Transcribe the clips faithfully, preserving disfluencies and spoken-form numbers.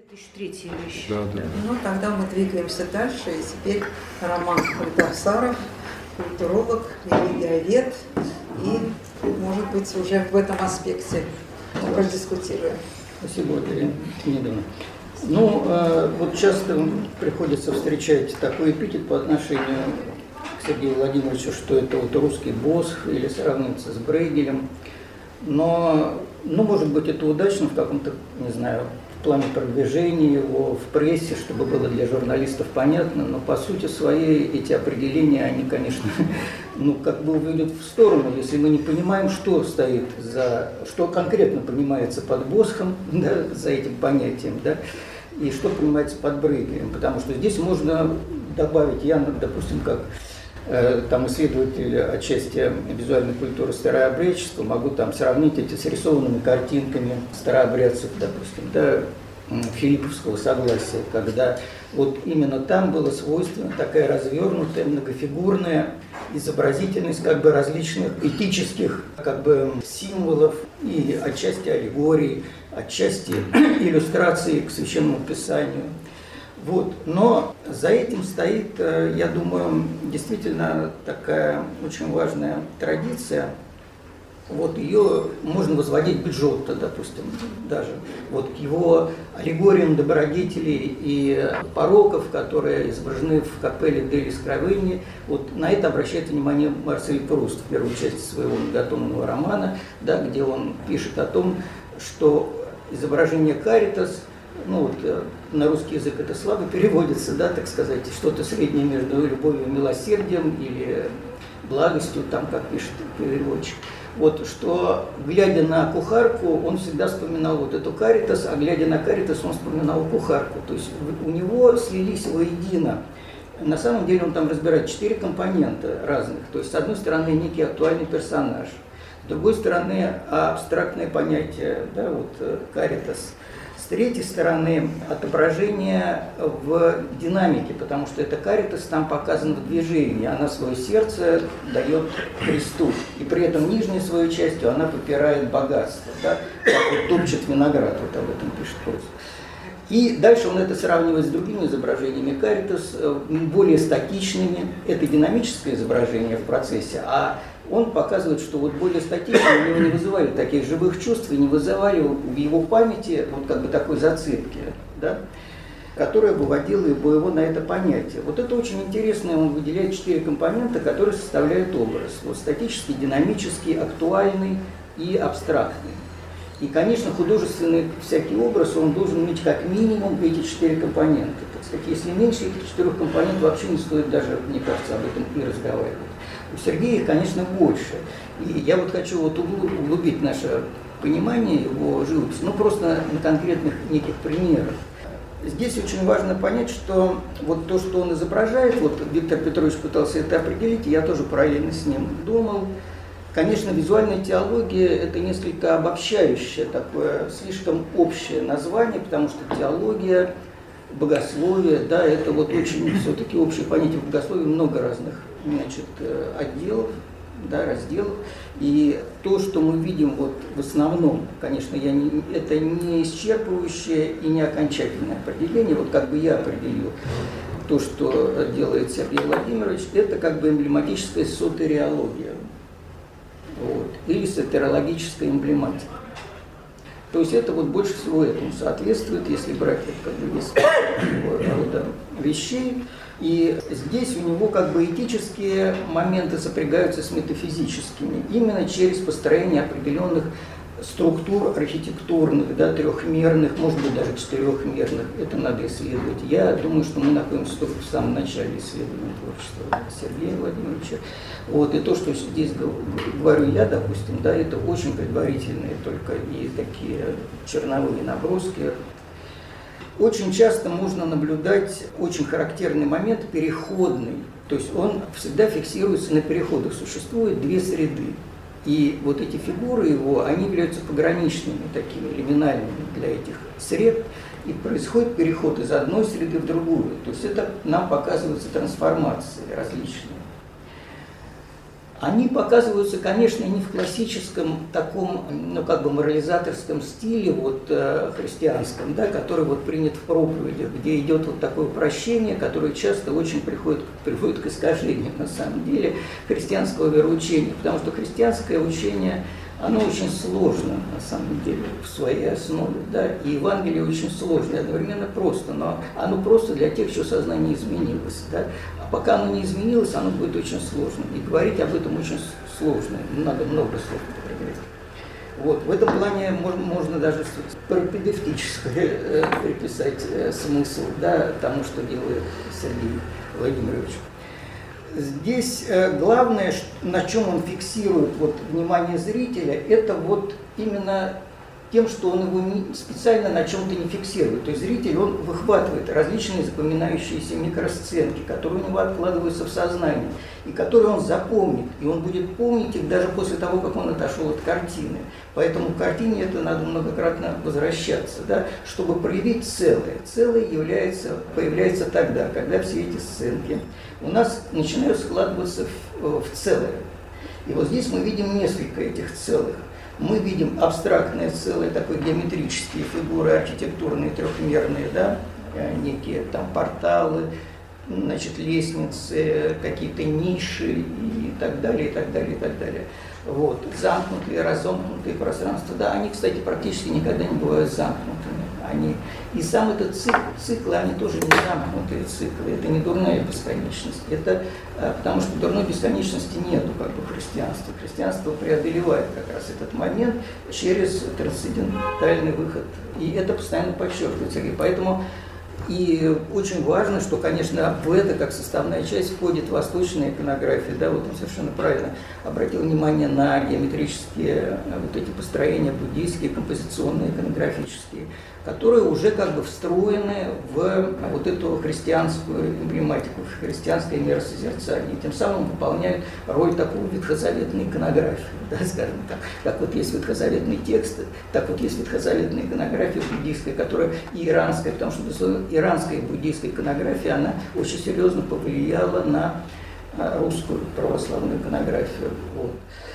тысяча третья вещь. Да, да. Ну, тогда мы двигаемся дальше. И теперь Роман Багдасаров, культуролог, религиовед. И, может быть, уже в этом аспекте мы продискутируем. Спасибо, Ирина Леонидовна. Ну, э, вот часто приходится встречать такой эпитет по отношению к Сергею Владимировичу, что это вот русский Босх или сравнивается с Брейгелем. Но, ну, может быть, это удачно в каком-то, не знаю, в плане продвижения его в прессе, чтобы было для журналистов понятно, но по сути своей эти определения, они, конечно, ну, как бы уведут в сторону, если мы не понимаем, что стоит за, что конкретно понимается под Босхом, да, за этим понятием, да, и что понимается под Брейгелем, потому что здесь можно добавить, я, допустим, как э, там исследователь отчасти визуальной культуры старообрядчества, могу там сравнить эти с рисованными картинками старообрядцев, допустим, да, Филипповского согласия, когда вот именно там было свойственно такая развернутая, многофигурная изобразительность как бы различных этических как бы символов и отчасти аллегорий, отчасти иллюстраций к Священному Писанию. Вот. Но за этим стоит, я думаю, действительно такая очень важная традиция. Вот ее можно возводить к Джотто, допустим, даже. Вот к его аллегориям добродетелей и пороков, которые изображены в капелле Дели Скровени. Вот на это обращает внимание Марсель Пруст в первой части своего многотомного романа, да, где он пишет о том, что изображение Каритас, ну вот на русский язык это слабо переводится, да, так сказать, что-то среднее между любовью и милосердием или благостью, там, как пишет переводчик. Вот, что, глядя на кухарку, он всегда вспоминал вот эту Каритас, а глядя на Каритас, он вспоминал кухарку. То есть у него слились воедино. На самом деле он там разбирает четыре компонента разных. То есть, с одной стороны, некий актуальный персонаж, с другой стороны, абстрактное понятие, да, вот Каритас. С третьей стороны, отображение в динамике, потому что эта Каритас там показана в движении, она свое сердце дает Христу, и при этом нижней своей частью она попирает богатство, да? Как вот топчет виноград, вот об этом пишет Пруст. И дальше он это сравнивает с другими изображениями Каритас, более статичными, это динамическое изображение в процессе, а он показывает, что вот более статичные у него не вызывали таких живых чувств и не вызывали в его памяти вот как бы такой зацепки, да, которая выводила его на это понятие. Вот это очень интересно, он выделяет четыре компонента, которые составляют образ. Вот статический, динамический, актуальный и абстрактный. И, конечно, художественный всякий образ, он должен иметь как минимум эти четыре компонента. Так сказать, если меньше этих четырех компонентов, вообще не стоит даже, мне кажется, об этом и разговаривать. У Сергея, конечно, больше. И я вот хочу вот углубить наше понимание его живописи, ну просто на конкретных неких примерах. Здесь очень важно понять, что вот то, что он изображает, вот Виктор Петрович пытался это определить, и я тоже параллельно с ним думал. Конечно, визуальная теология – это несколько обобщающее такое, слишком общее название, потому что теология, богословие, да, это вот очень все-таки общее понятие. В богословии много разных, значит, отделов, да, разделов. И то, что мы видим вот в основном, конечно, я не, это не исчерпывающее и не окончательное определение, вот как бы я определил то, что делает Сергей Владимирович, это как бы эмблематическая сотериология, вот, или сотериологическая эмблематика. То есть это вот больше всего этому соответствует, если брать вот, как бы весь рода вещей. И здесь у него как бы этические моменты сопрягаются с метафизическими, именно через построение определенных структур архитектурных, да, трехмерных, может быть даже четырехмерных. Это надо исследовать. Я думаю, что мы находимся только в самом начале исследования творчества Сергея Владимировича. Вот, и то, что здесь говорю я, допустим, да, это очень предварительные только и такие черновые наброски. Очень часто можно наблюдать очень характерный момент переходный. То есть он всегда фиксируется на переходах. Существует две среды. И вот эти фигуры его, они являются пограничными, такими лиминальными для этих сред. И происходит переход из одной среды в другую. То есть это нам показываются трансформации различные. Они показываются, конечно, не в классическом таком, ну, как бы морализаторском стиле, вот, э, христианском, да, который вот принят в проповедях, где идет вот такое прощение, которое часто очень приходит, приходит к искажению, на самом деле, христианского вероучения, потому что христианское учение, оно очень сложно, на самом деле, в своей основе, да, и Евангелие очень сложно, одновременно просто, но оно просто для тех, чье сознание изменилось, да. Пока оно не изменилось, оно будет очень сложно. И говорить об этом очень сложно. Надо много слов употреблять. Вот. В этом плане можно, можно даже пропедевтически э, приписать э, смысл, да, тому, что делает Сергей Владимирович. Здесь э, главное, на чем он фиксирует вот, внимание зрителя, это вот именно тем, что он его не, специально на чем-то не фиксирует. То есть зритель, он выхватывает различные запоминающиеся микросценки, которые у него откладываются в сознание, и которые он запомнит. И он будет помнить их даже после того, как он отошел от картины. Поэтому к картине это надо многократно возвращаться, да, чтобы проявить целое. Целое является, появляется тогда, когда все эти сценки у нас начинают складываться в, в целое. И вот здесь мы видим несколько этих целых. Мы видим абстрактное целое, такое геометрические фигуры, архитектурные, трехмерные, да, некие там порталы, значит, лестницы, какие-то ниши и так далее, и так далее, и так далее. Вот. Замкнутые, разомкнутые пространства, да, они, кстати, практически никогда не бывают замкнутыми. Они, и сам этот цикл, циклы, они тоже не замкнутые циклы, это не дурная бесконечность, это потому что дурной бесконечности нету как бы в христианстве. Христианство преодолевает как раз этот момент через трансцендентальный выход, и это постоянно подчеркивается. И поэтому и очень важно, что, конечно, в это как составная часть входит восточная иконография. Да, вот он совершенно правильно обратил внимание на геометрические вот эти построения буддийские, композиционные, иконографические, которые уже как бы встроены в вот эту христианскую эмблематику, в христианское миросозерцание. Тем самым выполняют роль такого ветхозаветной иконографии, да, скажем так. Как вот есть ветхозаветные тексты, так вот есть ветхозаветная иконография буддийская, которая и иранская, потому что, безусловно, иранская и буддийская иконография, она очень серьезно повлияла на русскую православную иконографию. Вот.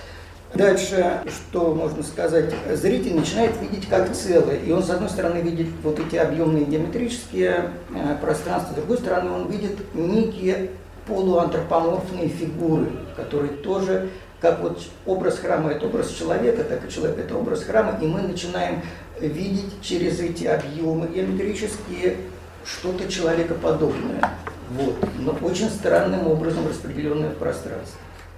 Дальше, что можно сказать, зритель начинает видеть как целое, и он, с одной стороны, видит вот эти объемные геометрические пространства, с другой стороны, он видит некие полуантропоморфные фигуры, которые тоже, как вот образ храма – это образ человека, так и человек – это образ храма, и мы начинаем видеть через эти объемы геометрические что-то человекоподобное, вот, но очень странным образом распределенное в пространстве.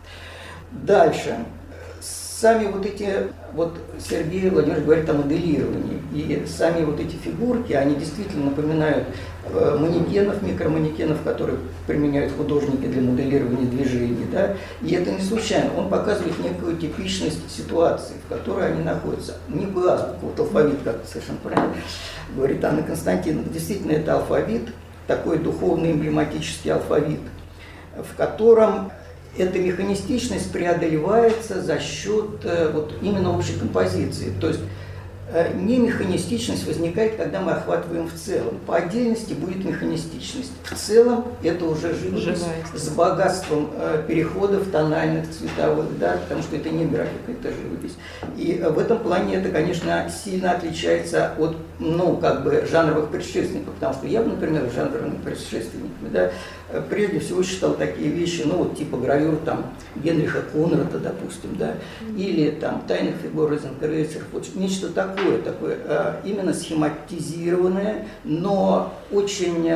Дальше. Сами вот эти, вот Сергей Владимирович говорит о моделировании, и сами вот эти фигурки, они действительно напоминают манекенов, микроманекенов, которые применяют художники для моделирования движений, да, и это не случайно, он показывает некую типичность ситуации, в которой они находятся, некую азбуку, вот алфавит, как совершенно правильно говорит Анна Константиновна, действительно это алфавит, такой духовный эмблематический алфавит, в котором эта механистичность преодолевается за счет э, вот, именно общей композиции. То есть э, не механистичность возникает, когда мы охватываем в целом. По отдельности будет механистичность. В целом это уже живопись с богатством э, переходов тональных, цветовых, да, потому что это не графика, это живопись. И э, в этом плане это, конечно, сильно отличается от, ну, как бы, жанровых предшественников, потому что я, например, жанровыми предшественниками, да, прежде всего считал такие вещи, ну вот типа гравюр там Генриха Конрада, допустим, да, или там тайных фигур Розенкрейцеров, вот нечто такое, такое именно схематизированное, но очень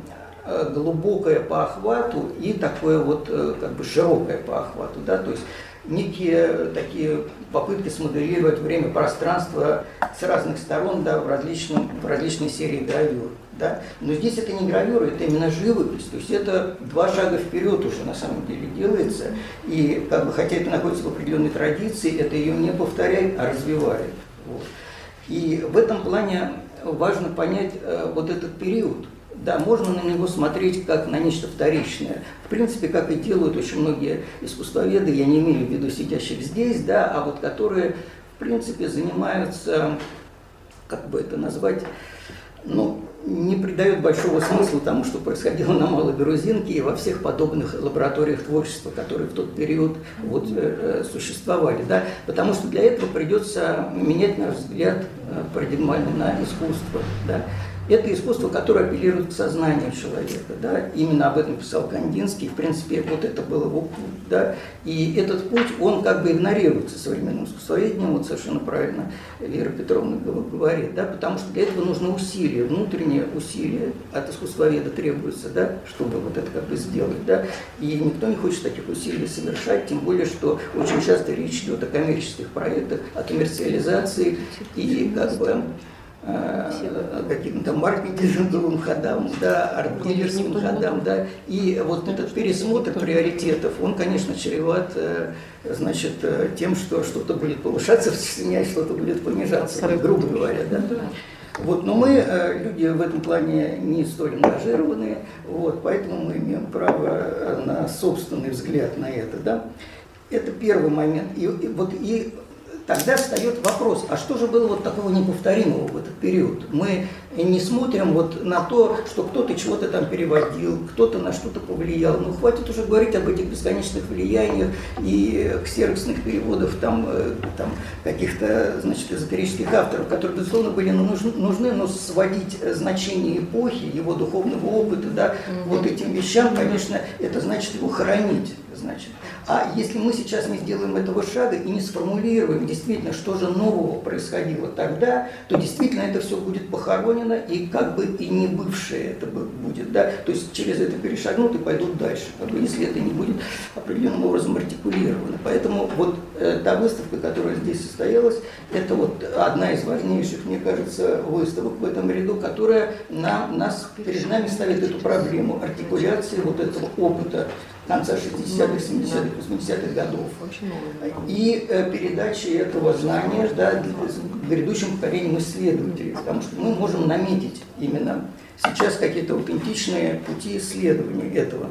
глубокое по охвату и такое вот как бы широкое по охвату, да, то есть некие такие попытки смоделировать время, пространство с разных сторон, да, в, различном, в различной серии гравюр. Да? Но здесь это не гравюра, это именно живопись, то есть это два шага вперед уже на самом деле делается, и как бы, хотя это находится в определенной традиции, это ее не повторяет, а развивает. Вот. И в этом плане важно понять э, вот этот период. Да, можно на него смотреть как на нечто вторичное. В принципе, как и делают очень многие искусствоведы, я не имею в виду сидящих здесь, да, а вот которые, в принципе, занимаются, как бы это назвать, ну, не, пред, придает большого смысла тому, что происходило на Малой Грузинке и во всех подобных лабораториях творчества, которые в тот период вот, э, существовали. Да? Потому что для этого придется менять наш взгляд э, парадигмально на искусство. Да? Это искусство, которое апеллирует к сознанию человека. Да? Именно об этом писал Кандинский. В принципе, вот это был его путь. Да? И этот путь, он как бы игнорируется современным искусствоведением. Вот совершенно правильно Вера Петровна говорит. Да? Потому что для этого нужно усилие, внутреннее усилие от искусствоведа требуется, да? Чтобы вот это как бы сделать. Да? И никто не хочет таких усилий совершать, тем более, что очень часто речь идет о коммерческих проектах, о коммерциализации и как бы каким-то маркетинговым ходам, да, арт-дилерским ходам, да, и вот этот пересмотр приоритетов, он, конечно, чреват, значит, тем, что что-то будет повышаться в цене, а что-то будет понижаться, грубо говоря, да. Вот, но мы, люди в этом плане не столь ангажированные, вот, поэтому мы имеем право на собственный взгляд на это, да. Это первый момент. И, и вот и тогда встает вопрос, а что же было вот такого неповторимого в этот период? Мы не смотрим вот на то, что кто-то чего-то там переводил, кто-то на что-то повлиял. Ну, хватит уже говорить об этих бесконечных влияниях и ксероксных переводов там, там каких-то, значит, эзотерических авторов, которые, безусловно, были нужны, нужны, но сводить значение эпохи, его духовного опыта, да, mm-hmm. вот этим вещам, конечно, это значит его хоронить. Значит. А если мы сейчас не сделаем этого шага и не сформулируем действительно, что же нового происходило тогда, то действительно это все будет похоронено, и как бы и не бывшее это будет. Да? То есть через это перешагнут и пойдут дальше, как бы, если это не будет определенным образом артикулировано. Поэтому вот э, та выставка, которая здесь состоялась, это вот одна из важнейших, мне кажется, выставок в этом ряду, которая нам, нас, перед нами ставит эту проблему артикуляции вот этого опыта конца шестидесятых, семидесятых, восьмидесятых годов. И э, передачи этого знания, да, грядущим поколениям исследователей, потому что мы можем наметить именно сейчас какие-то аутентичные пути исследования этого.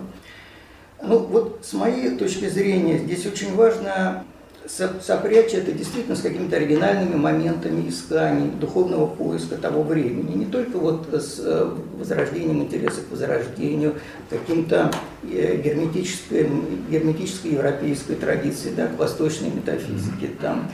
Ну вот с моей точки зрения здесь очень важно сопрячь это действительно с какими-то оригинальными моментами исканий, духовного поиска того времени. Не только вот с возрождением интереса к возрождению, каким-то герметической, герметической европейской традиции, да, к восточной метафизике, там,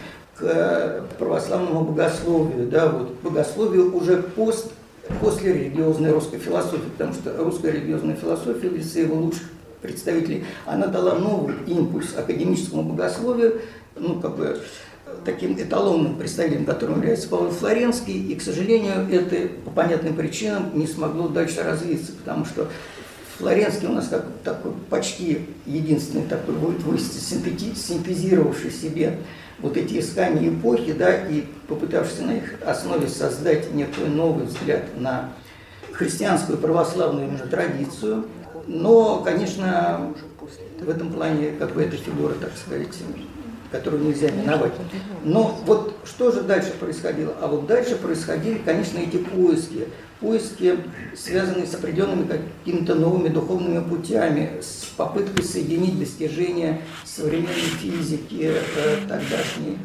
к православному богословию, да, вот, богословию уже пост, после религиозной русской философии, потому что русская религиозная философия в лице его лучших представителей, она дала новый импульс академическому богословию, ну, как бы, таким эталонным представителем, которым является Павел Флоренский, и, к сожалению, это по понятным причинам не смогло дальше развиться, потому что Флоренский у нас как такой почти единственный такой будет синтезировавший себе вот эти искания эпохи, да, и попытавшийся на их основе создать некий новый взгляд на христианскую православную именно традицию. Но, конечно, в этом плане как бы эта фигура, так сказать, которую нельзя миновать. Но вот что же дальше происходило? А вот дальше происходили, конечно, эти поиски. Поиски, связанные с определенными какими-то новыми духовными путями, с попыткой соединить достижения современной физики, тогдашней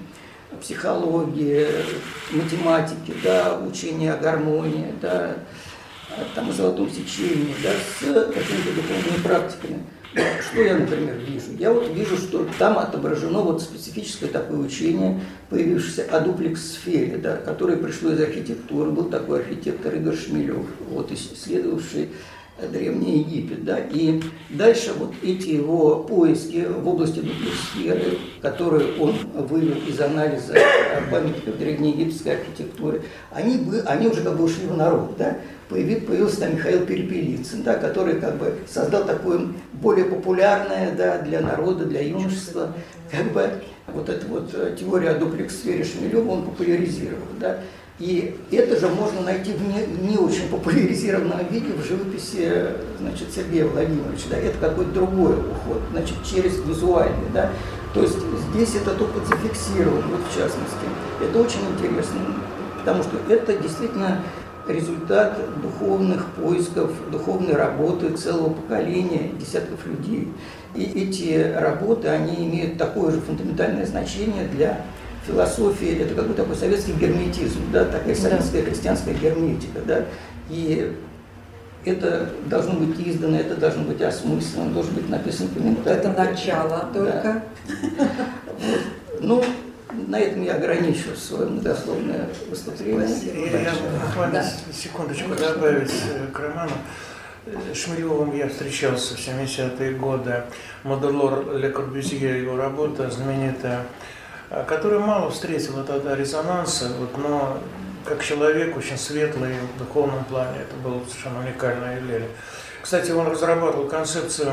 психологии, математики, да, учения о гармонии, да, там, о золотом сечении, да, с какими-то духовными практиками. Что я, например, вижу? Я вот вижу, что там отображено вот специфическое такое учение, появившееся о дуплекс-сфере, да, которое пришло из архитектуры. Был такой архитектор Игорь Шмелев, вот, исследовавший Древний Египет. Да, и дальше вот эти его поиски в области дуплекс-сферы, которые он вывел из анализа памятников древнеегипетской архитектуры, они, бы, они уже как бы ушли в народ. Да? Появился там Михаил Перепелицын, да, который как бы создал такое более популярное, да, для народа, для юношества, как бы вот эту вот теорию о дуплекс-сфере Шмелева он популяризировал. Да. И это же можно найти в не, не очень популяризированном виде в живописи, значит, Сергея Владимировича. Да. Это какой-то другой уход, значит, через визуальный. Да. То есть здесь этот опыт зафиксирован, вот в частности. Это очень интересно, потому что это действительно результат духовных поисков, духовной работы целого поколения, десятков людей. И эти работы, они имеют такое же фундаментальное значение для философии. Это как бы такой советский герметизм, да, такая советская христианская герметика. Да. И это должно быть издано, это должно быть осмысленно, должен быть написан комментарий. Это начало только. Да. Вот. Ну, на этом я ограничу свое многословное выступление. Я, я буквально да. секундочку добавить к роману. С Шмелевым я встречался в семидесятые годы. Моделор Ле Корбюзье, его работа знаменитая, которая мало встретила тогда резонанса, вот, но как человек очень светлый в духовном плане, это было совершенно уникальное явление. Кстати, он разрабатывал концепцию,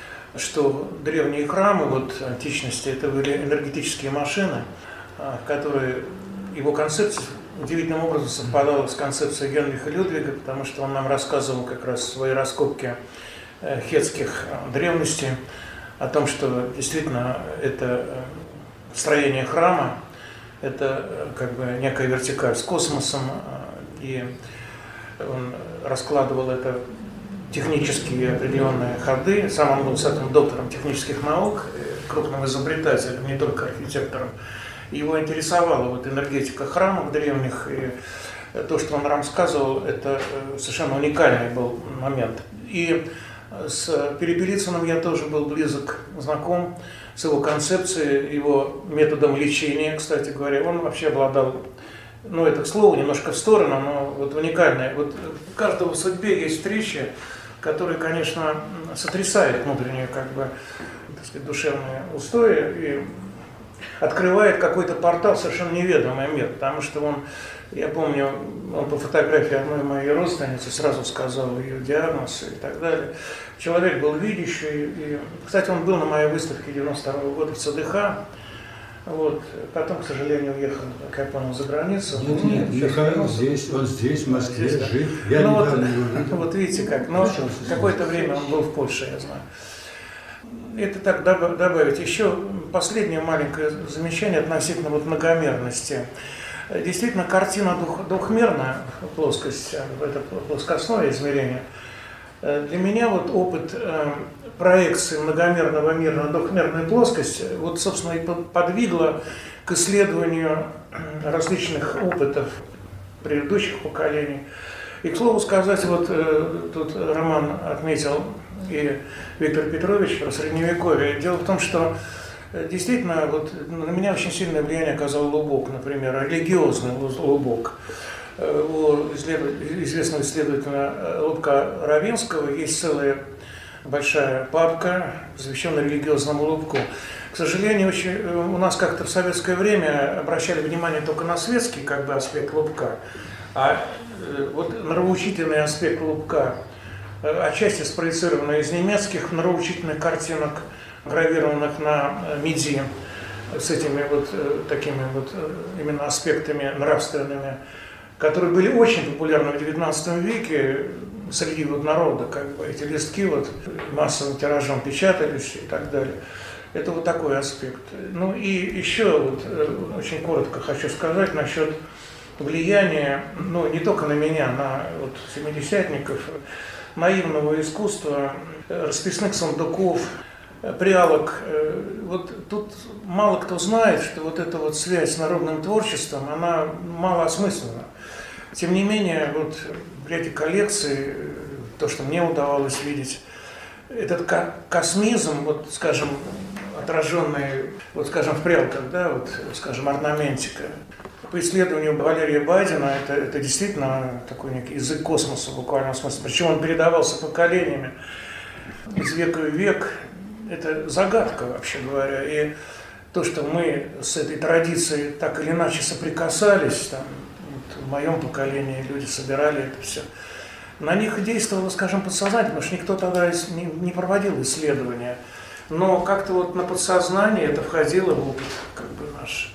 что древние храмы вот, античности это были энергетические машины, которые его концепция удивительным образом совпадала с концепцией Генриха Людвига, потому что он нам рассказывал как раз свои раскопки хетских древностей о том, что действительно это строение храма, это как бы некая вертикаль с космосом, и он раскладывал это технические определенные ходы. Сам он был, кстати, доктором технических наук, крупным изобретателем, не только архитектором. Его интересовала вот энергетика храмов древних, и то, что он нам рассказывал, это совершенно уникальный был момент. И с Перепелицыным я тоже был близок, знаком с его концепцией, его методом лечения, кстати говоря. Он вообще обладал, ну это к слову, немножко в сторону, но вот уникальное. Вот у каждого в судьбе есть встречи, которые, конечно, сотрясают внутренние, как бы, так сказать, душевные устои и открывает какой-то портал в совершенно неведомый мир, потому что он, я помню, он по фотографии одной моей родственницы сразу сказал ее диагноз и так далее. Человек был видящий, и, кстати, он был на моей выставке девяносто второго года в ЦДХ, вот, потом, к сожалению, уехал, как я понял, за границу. Нет, нет, Михаил здесь, он здесь, в Москве, здесь, да. жив, я ну, недавно вот, его видел. Вот видите как, но какое-то время он был в Польше, я знаю. Это так добавить. Еще последнее маленькое замечание относительно вот многомерности. Действительно, картина двух, двухмерная плоскость, это плоскостное измерение. Для меня вот опыт проекции многомерного мира на двухмерную плоскость, вот, собственно, и подвигло к исследованию различных опытов предыдущих поколений. И, к слову сказать, вот тут Роман отметил, и Виктор Петрович про Средневековье. Дело в том, что действительно вот, на меня очень сильное влияние оказал Лубок, например, религиозный Лубок. У известного исследователя Лубка Равинского есть целая большая папка, посвященная религиозному Лубку. К сожалению, очень, у нас как-то в советское время обращали внимание только на светский как бы, аспект Лубка, а вот нравоучительный аспект Лубка, отчасти спроецированный из немецких нравоучительных картинок, гравированных на меди, с этими вот такими вот именно аспектами нравственными, которые были очень популярны в девятнадцатом веке среди вот народа, как бы эти листки вот массовым тиражом печатались и так далее. Это вот такой аспект. Ну и еще вот очень коротко хочу сказать насчет влияния, ну не только на меня, на вот семидесятников, наивного искусства, расписных сундуков, прялок. Вот тут мало кто знает, что вот эта вот связь с народным творчеством, она малоосмысленна. Тем не менее, вот в ряде коллекций, то, что мне удавалось видеть, этот космизм, вот, скажем, отраженный, вот, скажем, в прялках, да, вот, скажем, орнаментика. По исследованию Валерия Бадина, это, это действительно такой некий язык космоса в буквальном смысле. Причем он передавался поколениями из века в век. Это загадка, вообще говоря. И то, что мы с этой традицией так или иначе соприкасались, там, вот в моем поколении люди собирали это все, на них действовало, скажем, подсознание, потому что никто тогда не, не проводил исследования. Но как-то вот на подсознание это входило в опыт как бы наш.